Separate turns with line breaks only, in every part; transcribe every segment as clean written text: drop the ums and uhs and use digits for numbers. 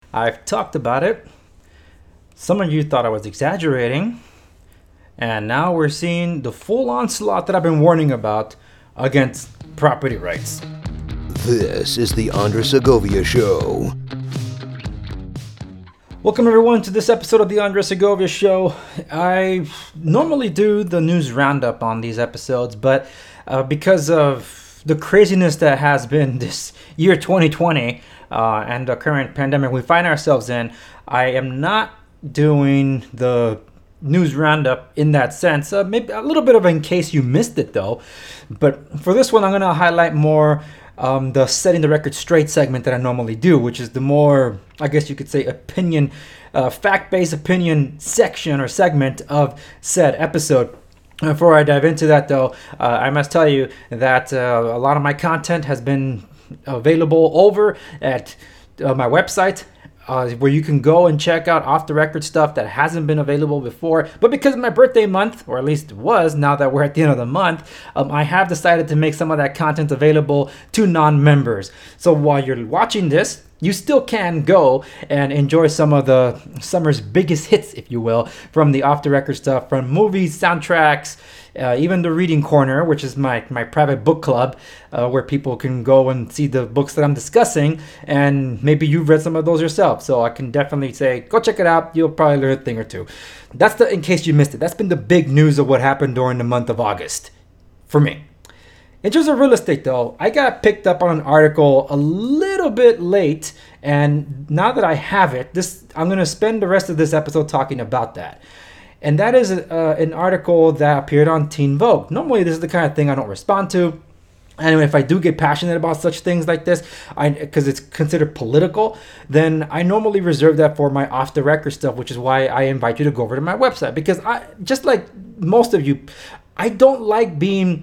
I've talked about it. Some of you thought I was exaggerating. And now we're seeing the full onslaught that I've been warning about against property rights.
This is the Andres Segovia Show.
Welcome everyone to this episode of the Andres Segovia Show. I normally do the news roundup on these episodes, but because of the craziness that has been this year 2020 and the current pandemic we find ourselves in, I am not doing the news roundup in that sense. Maybe a little bit of in case you missed it though. But for this one, I'm going to highlight more the setting the record straight segment that I normally do, which is the more, I guess you could say, opinion, fact-based opinion section or segment of said episode. Before I dive into that though, I must tell you that a lot of my content has been available over at my website, where you can go and check out off the record stuff that hasn't been available before. But because of my birthday month, or at least it was, now that we're at the end of the month, I have decided to make some of that content available to non-members. So while you're watching this, you still can go and enjoy some of the summer's biggest hits, if you will, from the off the record stuff, from movies, soundtracks, even the reading corner, which is my private book club, where people can go and see the books that I'm discussing, and maybe you've read some of those yourself. So I can definitely say, go check it out. You'll probably learn a thing or two. That's in case you missed it. That's been the big news of what happened during the month of August for me. In terms of real estate though, I got picked up on an article a little bit late, and now that I have it, I'm going to spend the rest of this episode talking about that. And that is an article that appeared on Teen Vogue. Normally this is the kind of thing I don't respond to. And if I do get passionate about such things like this, because it's considered political, then I normally reserve that for my off-the-record stuff, which is why I invite you to go over to my website. Because just like most of you, I don't like being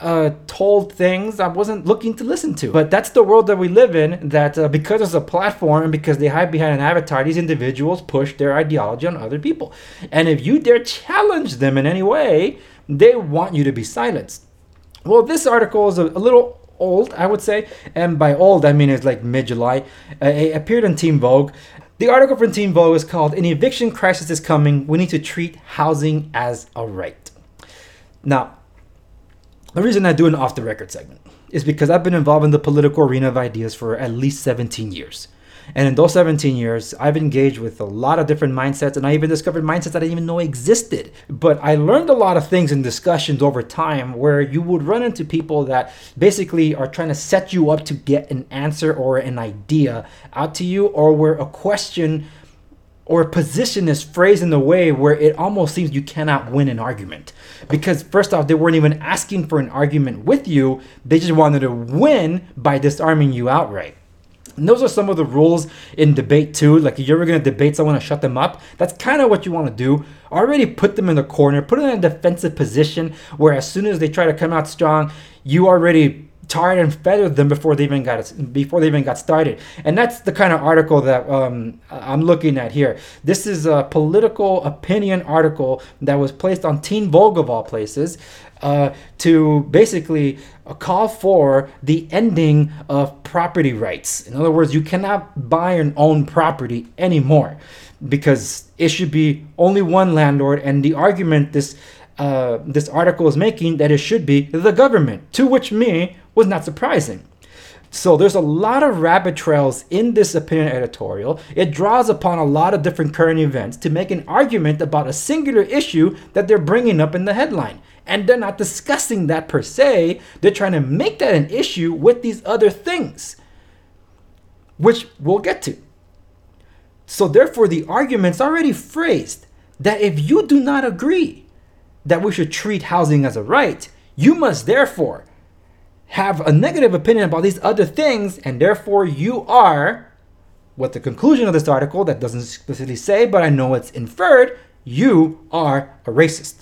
told things I wasn't looking to listen to. But that's the world that we live in, that because it's a platform and because they hide behind an avatar, these individuals push their ideology on other people. And if you dare challenge them in any way, they want you to be silenced. Well, this article is a little old, I would say. And by old, I mean it's like mid-July. It appeared in Teen Vogue. The article from Teen Vogue is called "An Eviction Crisis is Coming. We Need to Treat Housing as a Right." Now, the reason I do an off-the-record segment is because I've been involved in the political arena of ideas for at least 17 years. And in those 17 years, I've engaged with a lot of different mindsets, and I even discovered mindsets I didn't even know existed. But I learned a lot of things in discussions over time where you would run into people that basically are trying to set you up to get an answer or an idea out to you, or where a question or a position is phrased in a way where it almost seems you cannot win an argument. Because first off, they weren't even asking for an argument with you. They just wanted to win by disarming you outright. And those are some of the rules in debate too. Like if you're ever going to debate someone and shut them up, that's kind of what you want to do. Already put them in the corner, put them in a defensive position where as soon as they try to come out strong, you already tarred and feathered them before they even got started. And that's the kind of article that I'm looking at here. This is a political opinion article that was placed on Teen Vogue of all places, to basically call for the ending of property rights. In other words, you cannot buy and own property anymore because it should be only one landlord. And the argument this article is making that it should be the government, to which me was not surprising. So there's a lot of rabbit trails in this opinion editorial. It draws upon a lot of different current events to make an argument about a singular issue that they're bringing up in the headline. And they're not discussing that per se. They're trying to make that an issue with these other things, which we'll get to. So therefore, the argument's already phrased that if you do not agree that we should treat housing as a right, you must therefore have a negative opinion about these other things, and therefore you are, what the conclusion of this article, that doesn't explicitly say, but I know it's inferred, you are a racist.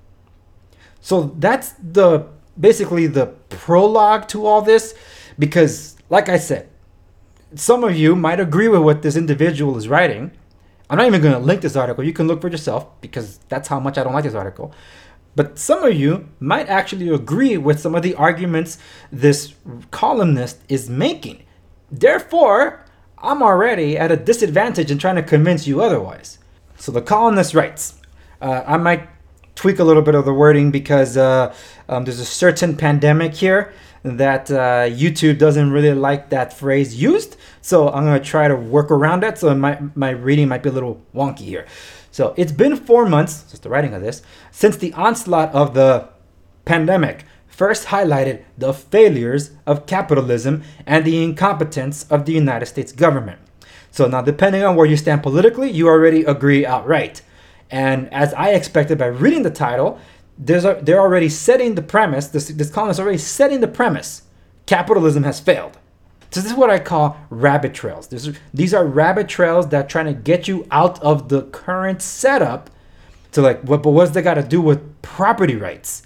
So that's basically the prologue to all this, because like I said, some of you might agree with what this individual is writing. I'm not even going to link this article. You can look for yourself because that's how much I don't like this article. But some of you might actually agree with some of the arguments this columnist is making. Therefore, I'm already at a disadvantage in trying to convince you otherwise. So the columnist writes, I might tweak a little bit of the wording because there's a certain pandemic here that YouTube doesn't really like that phrase used. So I'm going to try to work around that. So my reading might be a little wonky here. So it's been 4 months, just the writing of this, since the onslaught of the pandemic first highlighted the failures of capitalism and the incompetence of the United States government. So now, depending on where you stand politically, you already agree outright. And as I expected by reading the title, they're already setting the premise, this column is already setting the premise, capitalism has failed. So this is what I call rabbit trails. These are rabbit trails that are trying to get you out of the current setup to like, but what's that got to do with property rights?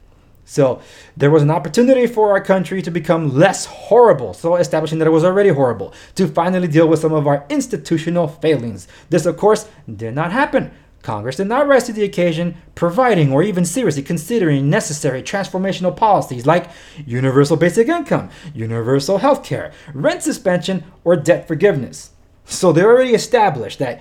So there was an opportunity for our country to become less horrible, so establishing that it was already horrible, to finally deal with some of our institutional failings. This, of course, did not happen. Congress did not rise to the occasion, providing or even seriously considering necessary transformational policies like universal basic income, universal health care, rent suspension, or debt forgiveness. So they already established that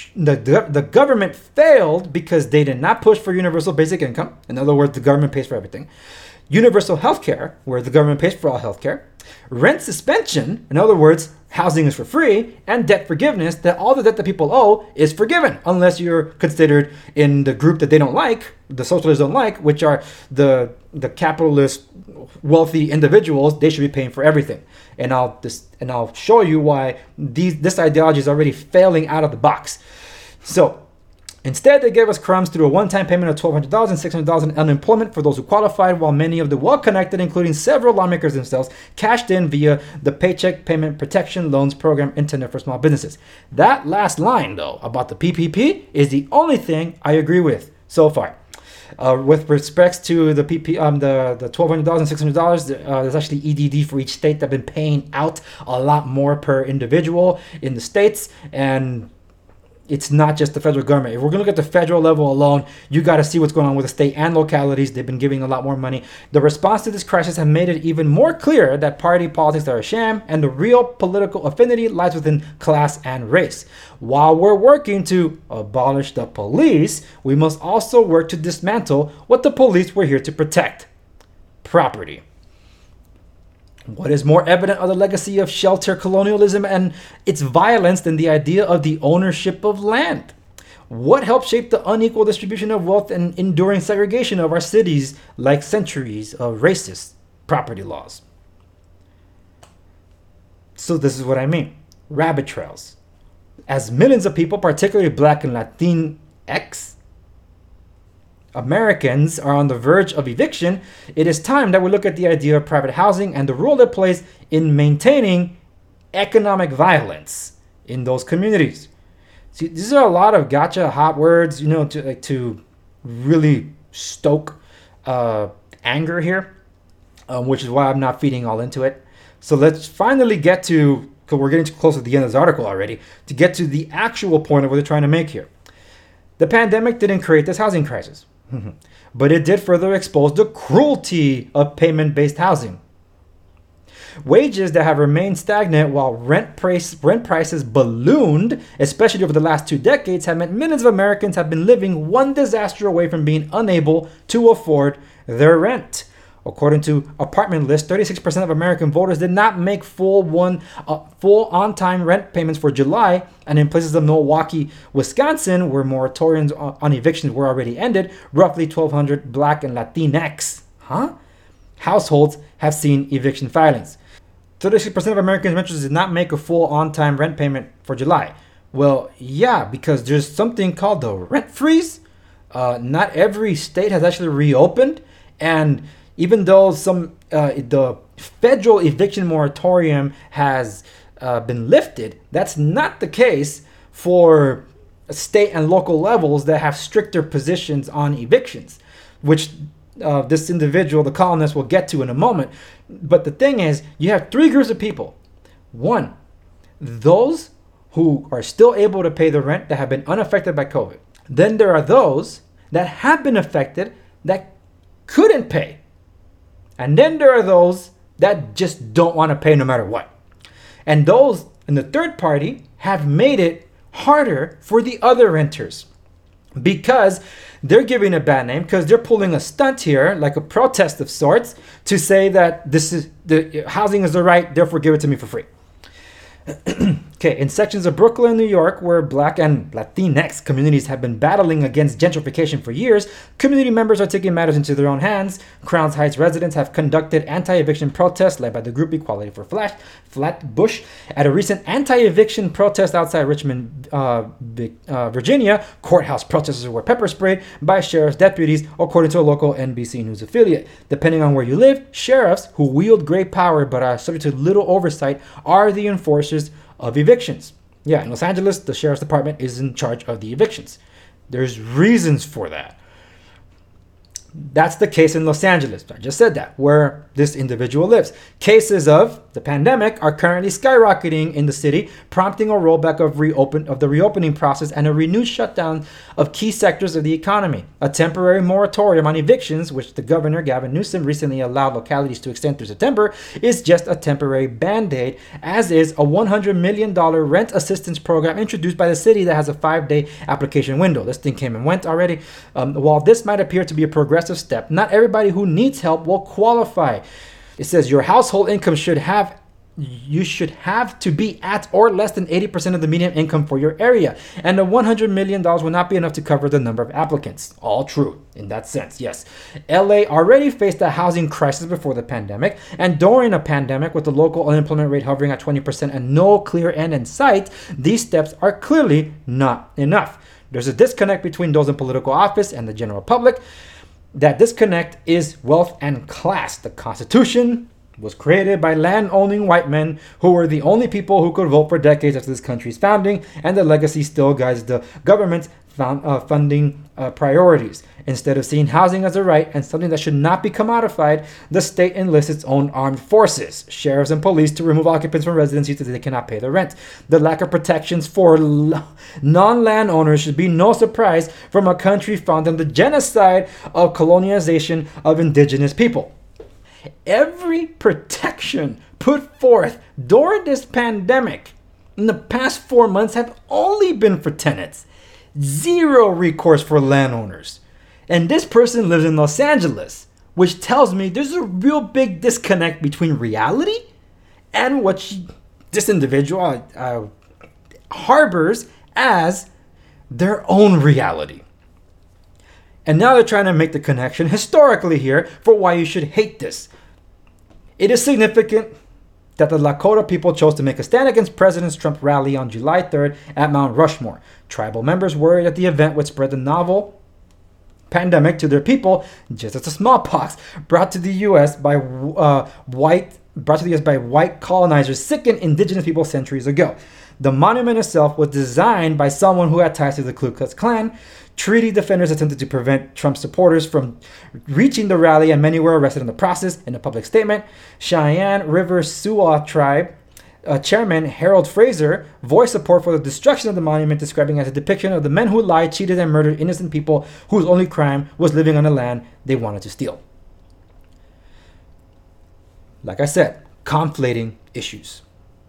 the government failed because they did not push for universal basic income. In other words, the government pays for everything. Universal health care, where the government pays for all health care. Rent suspension, in other words, housing is for free. And debt forgiveness, that all the debt that people owe is forgiven, unless you're considered in the group that they don't like, the socialists don't like, which are the capitalist wealthy individuals. They should be paying for everything. And I'll show you why this ideology is already failing out of the box. So instead, they gave us crumbs through a one-time payment of $1,200 and $600 in unemployment for those who qualified, while many of the well-connected, including several lawmakers themselves, cashed in via the Paycheck Payment Protection Loans Program intended for small businesses. That last line, though, about the PPP is the only thing I agree with so far. With respects to the the $1,200 and $600, there's actually EDD for each state that have been paying out a lot more per individual in the states, and it's not just the federal government. If we're going to look at the federal level alone, you got to see what's going on with the state and localities. They've been giving a lot more money. The response to this crisis has made it even more clear that party politics are a sham, and the real political affinity lies within class and race. While we're working to abolish the police, we must also work to dismantle what the police were here to protect: property. What is more evident of the legacy of shelter colonialism and its violence than the idea of the ownership of land? What helped shape the unequal distribution of wealth and enduring segregation of our cities like centuries of racist property laws? So this is what I mean. Rabbit trails. As millions of people, particularly Black and Latinx Americans, are on the verge of eviction, it is time that we look at the idea of private housing and the role it plays in maintaining economic violence in those communities. See, these are a lot of gotcha hot words, to really stoke anger here, which is why I'm not feeding all into it. So let's finally get to, because we're getting too close to the end of this article already, to get to the actual point of what they're trying to make here. The pandemic didn't create this housing crisis. But it did further expose the cruelty of payment-based housing. Wages that have remained stagnant while rent prices ballooned, especially over the last 2 decades, have meant millions of Americans have been living one disaster away from being unable to afford their rent. According to Apartment List, 36% of American voters did not make full on-time rent payments for July, and in places of Milwaukee, Wisconsin, where moratoriums on evictions were already ended, roughly 1,200 Black and Latinx households have seen eviction filings. 36% of American renters did not make a full on-time rent payment for July. Well, yeah, because there's something called the rent freeze. Not every state has actually reopened, and even though the federal eviction moratorium has been lifted, that's not the case for state and local levels that have stricter positions on evictions, which this individual, the columnist, will get to in a moment. But the thing is, you have 3 groups of people. 1, those who are still able to pay the rent that have been unaffected by COVID. Then there are those that have been affected that couldn't pay. And then there are those that just don't want to pay no matter what. And those and the third party have made it harder for the other renters because they're giving a bad name, because they're pulling a stunt here, like a protest of sorts, to say that this is the housing is the right, therefore give it to me for free. Okay, in sections of Brooklyn, New York, where Black and Latinx communities have been battling against gentrification for years, community members are taking matters into their own hands. Crowns Heights residents have conducted anti-eviction protests led by the group Equality for Flatbush. At a recent anti-eviction protest outside Richmond, Virginia, courthouse protesters were pepper sprayed by sheriff's deputies, according to a local NBC News affiliate. Depending on where you live, sheriffs, who wield great power but are subject to little oversight, are the enforcers of evictions. Yeah, in Los Angeles, the sheriff's department is in charge of the evictions. There's reasons for that. That's the case in Los Angeles. I just said that, where this individual lives. Cases of the pandemic are currently skyrocketing in the city, prompting a rollback of the reopening process and a renewed shutdown of key sectors of the economy. A temporary moratorium on evictions, which the governor, Gavin Newsom, recently allowed localities to extend through September, is just a temporary band-aid, as is a $100 million rent assistance program introduced by the city that has a 5-day application window. This thing came and went already. While this might appear to be a progressive step, not everybody who needs help will qualify. It says your household income should have to be at or less than 80% of the median income for your area, and the $100 million will not be enough to cover the number of applicants. All true in that sense, yes. LA already faced a housing crisis before the pandemic, and during a pandemic with the local unemployment rate hovering at 20% and no clear end in sight, these steps are clearly not enough. There's a disconnect between those in political office and the general public. That disconnect is wealth and class. The Constitution was created by land-owning white men who were the only people who could vote for decades after this country's founding, and the legacy still guides the government's funding priorities. Instead of seeing housing as a right and something that should not be commodified, the state enlists its own armed forces, sheriffs and police, to remove occupants from residencies so they cannot pay their rent. The lack of protections for non-landowners should be no surprise from a country founded on the genocide of colonization of indigenous people. Every protection put forth during this pandemic in the past 4 months have only been for tenants. Zero recourse for landowners. And this person lives in Los Angeles, which tells me there's a real big disconnect between reality and what this individual harbors as their own reality. And now they're trying to make the connection historically here for why you should hate this. It is significant that the Lakota people chose to make a stand against President Trump's rally on July 3rd at Mount Rushmore. Tribal members worried that the event would spread the novel pandemic to their people, just as the smallpox brought to the U.S. by white colonizers sickened indigenous people centuries ago. The monument itself was designed by someone who had ties to the Ku Klux Klan. Treaty defenders attempted to prevent Trump supporters from reaching the rally, and many were arrested in the process. In a public statement, Cheyenne River Sioux tribe chairman Harold Fraser voiced support for the destruction of the monument, describing it as a depiction of the men who lied, cheated, and murdered innocent people whose only crime was living on the land they wanted to steal. Like I said, conflating issues.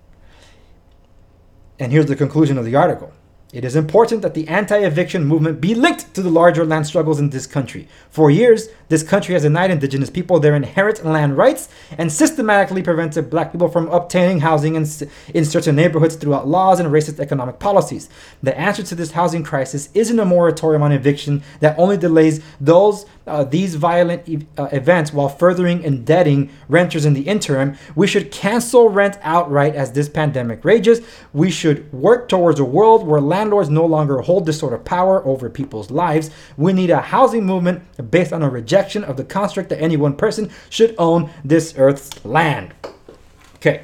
And here's the conclusion of the article. It is important that the anti-eviction movement be linked to the larger land struggles in this country. For years, this country has denied indigenous people their inherent land rights and systematically prevented black people from obtaining housing in certain neighborhoods throughout laws and racist economic policies. The answer to this housing crisis isn't a moratorium on eviction that only delays these violent events while furthering indebting renters in the interim. We should cancel rent outright as this pandemic rages. We should work towards a world where landlords no longer hold this sort of power over people's lives. We need a housing movement based on a rejection of the construct that any one person should own this earth's land. Okay.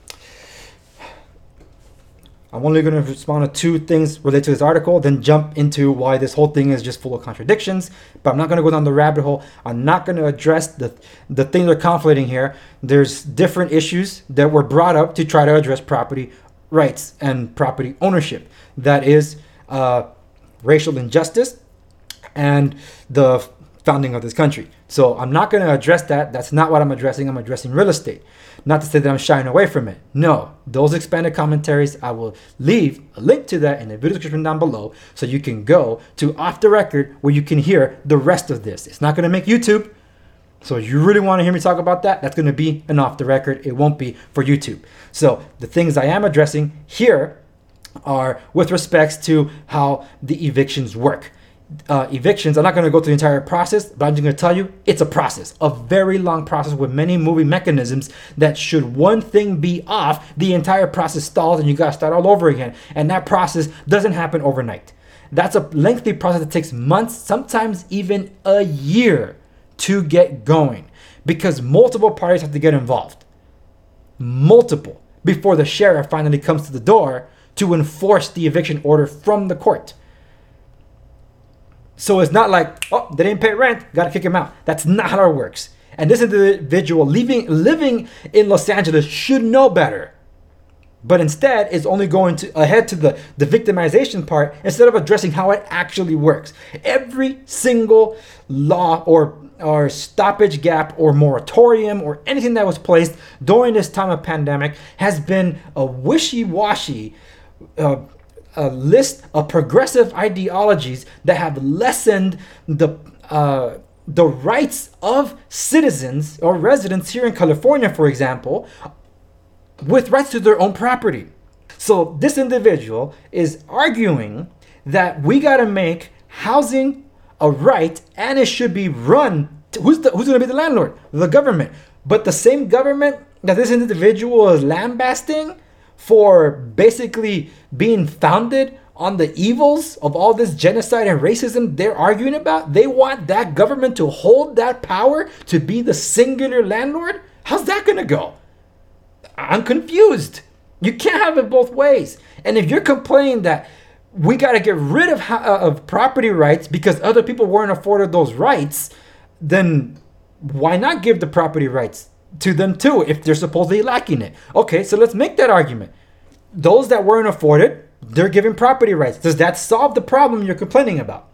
I'm only going to respond to two things related to this article, then jump into why this whole thing is just full of contradictions. But I'm not going to go down the rabbit hole. I'm not going to address the thing they're conflating here. There's different issues that were brought up to try to address property rights and property ownership. That is racial injustice and the founding of this country. So I'm not going to address that. That's not what I'm addressing. I'm addressing real estate. Not to say that I'm shying away from it. No, those expanded commentaries, I will leave a link to that in the video description down below so you can go to Off the Record where you can hear the rest of this. It's not going to make YouTube. So if you really want to hear me talk about that, that's going to be an Off the Record. It won't be for YouTube. So the things I am addressing here are with respects to how the evictions work. Evictions, I'm not going to go through the entire process, but I'm just going to tell you it's a process, a very long process with many moving mechanisms that should one thing be off, the entire process stalls and you got to start all over again. And that process doesn't happen overnight. That's a lengthy process that takes months, sometimes even a year to get going because multiple parties have to get involved. Multiple, before the sheriff finally comes to the door to enforce the eviction order from the court. So it's not like, oh, they didn't pay rent, gotta kick him out. That's not how it works. And this individual living in Los Angeles should know better. But instead is only going ahead to the victimization part instead of addressing how it actually works. Every single law or stoppage gap or moratorium or anything that was placed during this time of pandemic has been a wishy-washy a list of progressive ideologies that have lessened the rights of citizens or residents here in California, for example, with rights to their own property. So this individual is arguing that we got to make housing a right and it should be run. Who's going to be the landlord? The government. But the same government that this individual is lambasting for basically being founded on the evils of all this genocide and racism they're arguing about, they want that government to hold that power to be the singular landlord? How's that going to go? I'm confused. You can't have it both ways. And if you're complaining that we got to get rid of property rights because other people weren't afforded those rights, then why not give the property rights to them too if they're supposedly lacking it? Okay, so let's make that argument. Those that weren't afforded, they're given property rights. Does that solve the problem you're complaining about?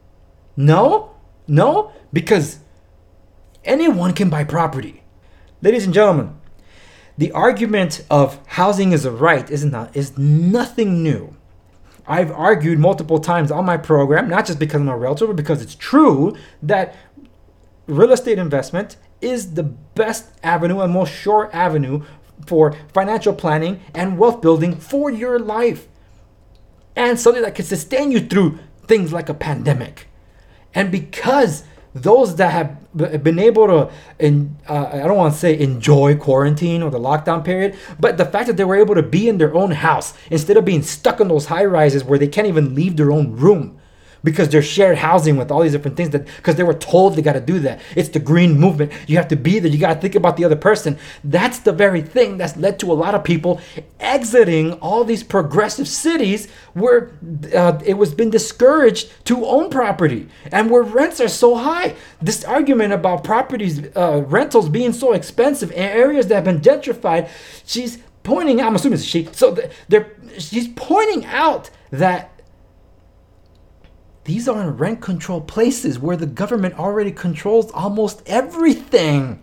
No, because anyone can buy property. Ladies and gentlemen, the argument of housing is a right is nothing new. I've argued multiple times on my program, not just because I'm a realtor, but because it's true that real estate investment is the best avenue and most sure avenue for financial planning and wealth building for your life. And something that can sustain you through things like a pandemic. And because those that have been able to, I don't want to say enjoy quarantine or the lockdown period, but the fact that they were able to be in their own house instead of being stuck in those high rises where they can't even leave their own room because they're shared housing with all these different things because they were told they got to do that. It's the green movement. You have to be there. You got to think about the other person. That's the very thing that's led to a lot of people exiting all these progressive cities where it was been discouraged to own property and where rents are so high. This argument about properties, rentals being so expensive in areas that have been gentrified, she's pointing out, I'm assuming it's she, she's pointing out that these are in rent control places where the government already controls almost everything.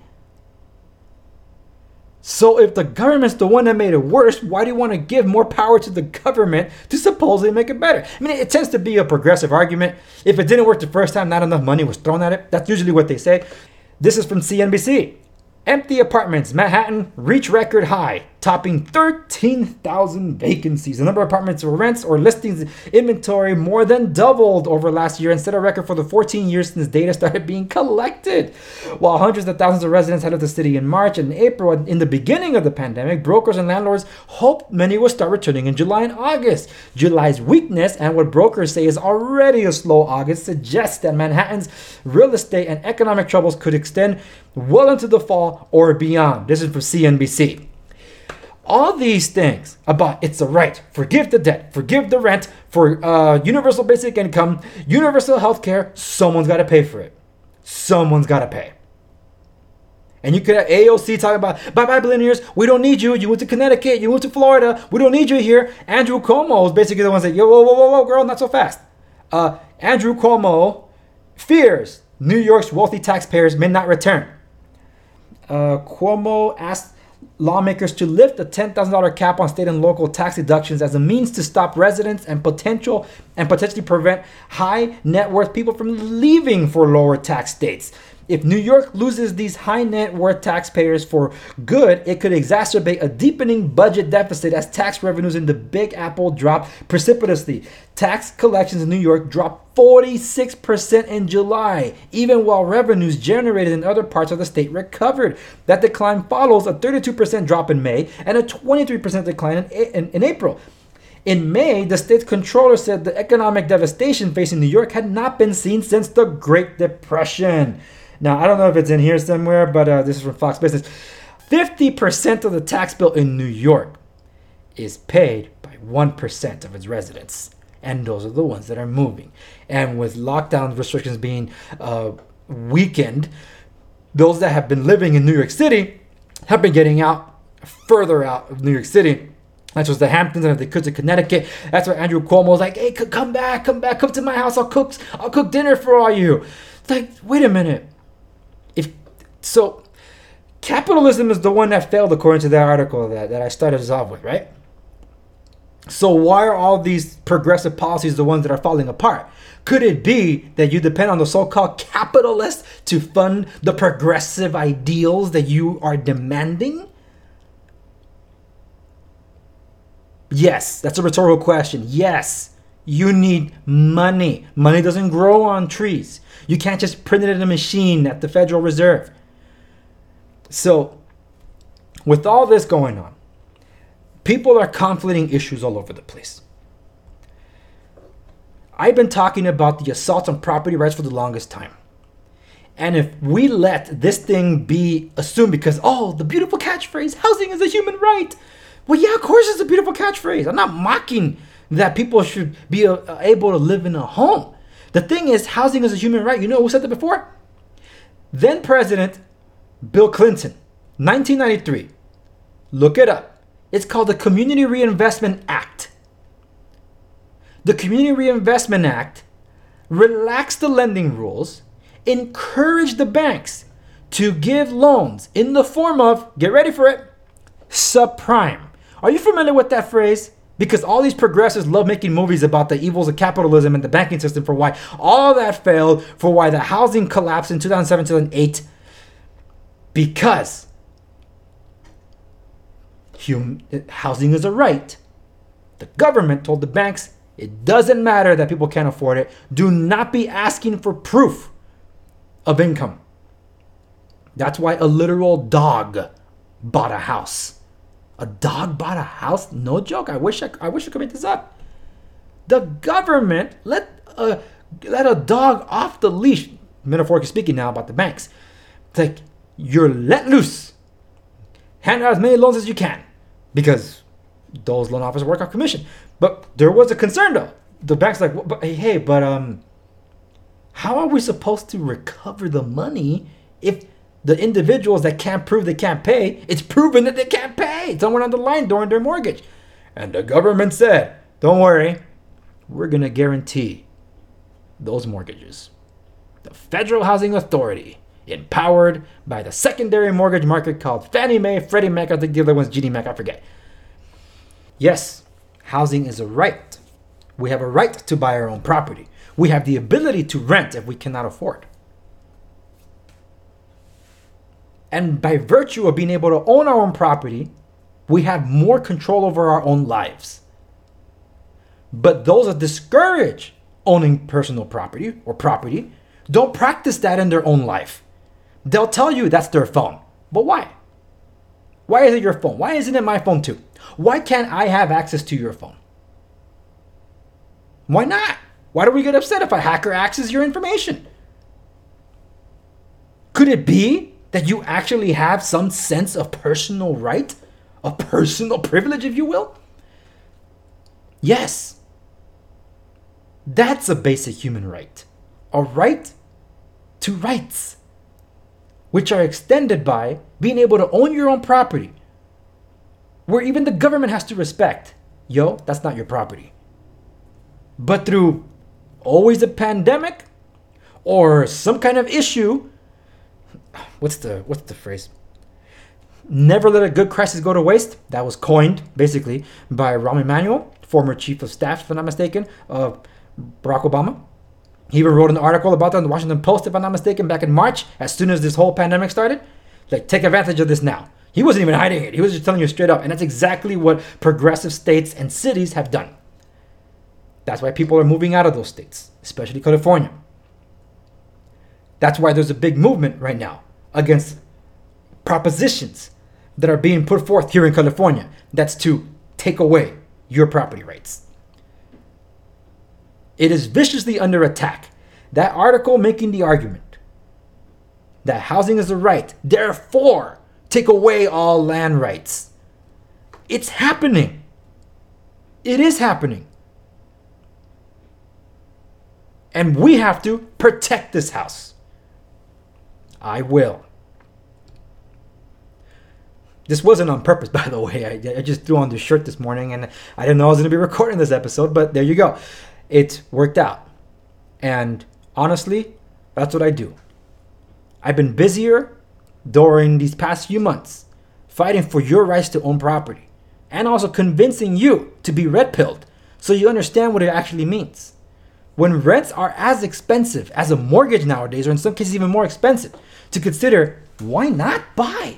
So if the government's the one that made it worse, why do you want to give more power to the government to supposedly make it better? I mean, it tends to be a progressive argument. If it didn't work the first time, not enough money was thrown at it. That's usually what they say. This is from CNBC. Empty apartments, Manhattan reach record high, topping 13,000 vacancies. The number of apartments for rents or listings inventory more than doubled over last year and set a record for the 14 years since data started being collected. While hundreds of thousands of residents headed to the city in March and April, in the beginning of the pandemic, brokers and landlords hoped many would start returning in July and August. July's weakness and what brokers say is already a slow August suggests that Manhattan's real estate and economic troubles could extend well into the fall or beyond. This is from CNBC. All these things about it's a right, forgive the debt, forgive the rent, for universal basic income, universal health care, someone's got to pay for it. Someone's got to pay. And you could have AOC talking about, bye-bye billionaires, we don't need you. You went to Connecticut, you went to Florida, we don't need you here. Andrew Cuomo is basically the one that, yo, whoa, girl, not so fast. Andrew Cuomo fears New York's wealthy taxpayers may not return. Cuomo asked lawmakers to lift the $10,000 cap on state and local tax deductions as a means to stop residents and potentially prevent high net worth people from leaving for lower tax states. If New York loses these high net worth taxpayers for good, it could exacerbate a deepening budget deficit as tax revenues in the Big Apple drop precipitously. Tax collections in New York dropped 46% in July, even while revenues generated in other parts of the state recovered. That decline follows a 32% drop in May and a 23% decline in April. In May, the state's controller said the economic devastation facing New York had not been seen since the Great Depression. Now, I don't know if it's in here somewhere, but this is from Fox Business. 50% of the tax bill in New York is paid by 1% of its residents. And those are the ones that are moving. And with lockdown restrictions being weakened, those that have been living in New York City have been getting out, further out of New York City. That's just the Hamptons, and if they could to Connecticut. That's why Andrew Cuomo was like, hey, come back, come to my house. I'll cook dinner for all you. It's like, wait a minute. So capitalism is the one that failed according to that article that I started us off with, right? So why are all these progressive policies the ones that are falling apart? Could it be that you depend on the so-called capitalists to fund the progressive ideals that you are demanding? Yes, that's a rhetorical question. Yes, you need money. Money doesn't grow on trees. You can't just print it in a machine at the Federal Reserve. So, with all this going on, people are conflating issues all over the place. I've been talking about the assault on property rights for the longest time. And if we let this thing be assumed because, the beautiful catchphrase, housing is a human right. Well, yeah, of course it's a beautiful catchphrase. I'm not mocking that people should be able to live in a home. The thing is, housing is a human right. You know who said that before? Then President Bill Clinton, 1993. Look it up. It's called the Community Reinvestment Act. The Community Reinvestment Act relaxed the lending rules, encouraged the banks to give loans in the form of, get ready for it, subprime. Are you familiar with that phrase? Because all these progressives love making movies about the evils of capitalism and the banking system, for why all that failed, for why the housing collapsed in 2007, 2008. Because housing is a right. The government told the banks, it doesn't matter that people can't afford it. Do not be asking for proof of income. That's why a literal dog bought a house. A dog bought a house? No joke. I wish I could make this up. The government let a dog off the leash, metaphorically speaking now about the banks. It's like, you're let loose. Hand out as many loans as you can. Because those loan officers work off commission. But there was a concern though. The bank's like, how are we supposed to recover the money if the individuals that can't prove they can't pay, it's proven that they can't pay somewhere on the line during their mortgage? And the government said, don't worry, we're going to guarantee those mortgages. The Federal Housing Authority, empowered by the secondary mortgage market called Fannie Mae, Freddie Mac, I think the other one's GD Mac, I forget. Yes, housing is a right. We have a right to buy our own property. We have the ability to rent if we cannot afford. And by virtue of being able to own our own property, we have more control over our own lives. But those that discourage owning personal property or property don't practice that in their own life. They'll tell you that's their phone. But why? Why is it your phone? Why isn't it my phone too? Why can't I have access to your phone? Why not? Why do we get upset if a hacker accesses your information? Could it be that you actually have some sense of personal right? A personal privilege, if you will? Yes. That's a basic human right. A right to rights, which are extended by being able to own your own property, where even the government has to respect, that's not your property. But through always a pandemic, or some kind of issue, what's the phrase? Never let a good crisis go to waste. That was coined, basically, by Rahm Emanuel, former chief of staff, if I'm not mistaken, of Barack Obama. He even wrote an article about that in the Washington Post, if I'm not mistaken, back in March, as soon as this whole pandemic started. Like, take advantage of this now. He wasn't even hiding it. He was just telling you straight up. And that's exactly what progressive states and cities have done. That's why people are moving out of those states, especially California. That's why there's a big movement right now against propositions that are being put forth here in California. That's to take away your property rights. It is viciously under attack. That article making the argument that housing is a right, therefore take away all land rights. It's happening. It is happening. And we have to protect this house. I will. This wasn't on purpose, by the way. I just threw on this shirt this morning and I didn't know I was going to be recording this episode, but there you go. It worked out. And honestly, that's what I do. I've been busier during these past few months fighting for your rights to own property and also convincing you to be red-pilled so you understand what it actually means. When rents are as expensive as a mortgage nowadays, or in some cases even more expensive, to consider, why not buy?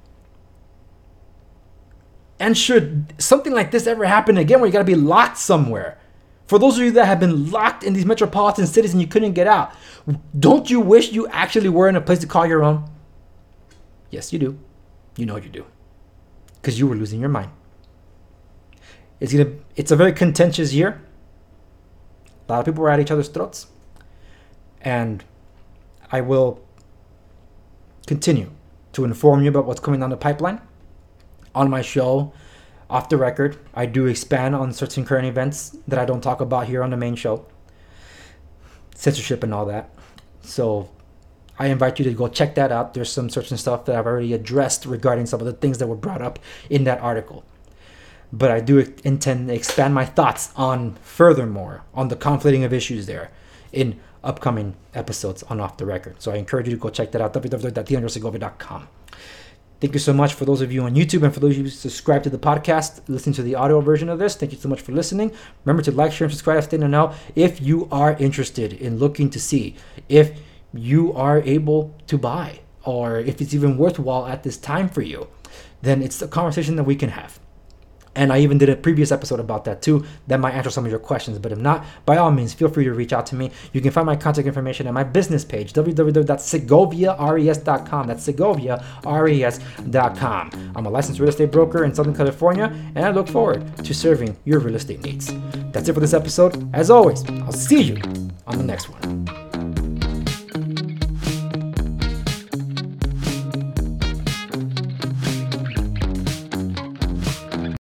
And should something like this ever happen again where you got to be locked somewhere, for those of you that have been locked in these metropolitan cities and you couldn't get out, don't you wish you actually were in a place to call your own? Yes, you do. You know you do. Because you were losing your mind. It's a very contentious year. A lot of people were at each other's throats. And I will continue to inform you about what's coming down the pipeline. On my show, Off the Record, I do expand on certain current events that I don't talk about here on the main show. Censorship and all that. So I invite you to go check that out. There's some certain stuff that I've already addressed regarding some of the things that were brought up in that article. But I do intend to expand my thoughts on furthermore on the conflating of issues there in upcoming episodes on Off the Record. So I encourage you to go check that out, www.theandresegovia.com. Thank you so much for those of you on YouTube and for those of you who subscribe to the podcast, listening to the audio version of this. Thank you so much for listening. Remember to like, share, and subscribe. Stay in the know if you are interested in looking to see if you are able to buy or if it's even worthwhile at this time for you. Then it's a conversation that we can have. And I even did a previous episode about that too. That might answer some of your questions. But if not, by all means, feel free to reach out to me. You can find my contact information at my business page, www.segoviares.com. That's segoviares.com. I'm a licensed real estate broker in Southern California, and I look forward to serving your real estate needs. That's it for this episode. As always, I'll see you on the next one.